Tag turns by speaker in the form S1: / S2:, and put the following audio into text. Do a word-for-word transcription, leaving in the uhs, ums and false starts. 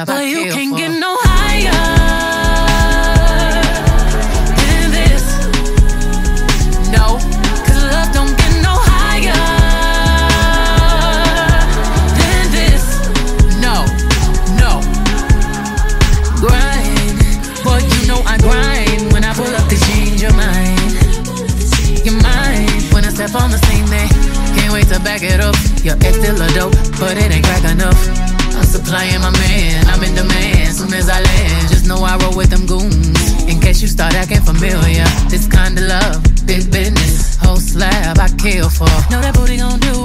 S1: slab.
S2: But
S1: I
S2: you
S1: kill
S2: can't
S1: for.
S2: get no higher. No, cause love don't get no higher than this. No, no. Grind, boy, you know I grind. When I pull up to change your mind. Your mind, when I step on the scene, they can't wait to back it up. Your ex still a dope, but it ain't crack enough. I'm supplying my man, I'm in demand. Soon as I land, just know I roll with them goons. In case you start acting familiar, this kind of love, big business, whole slab I kill for. Know that booty gon' do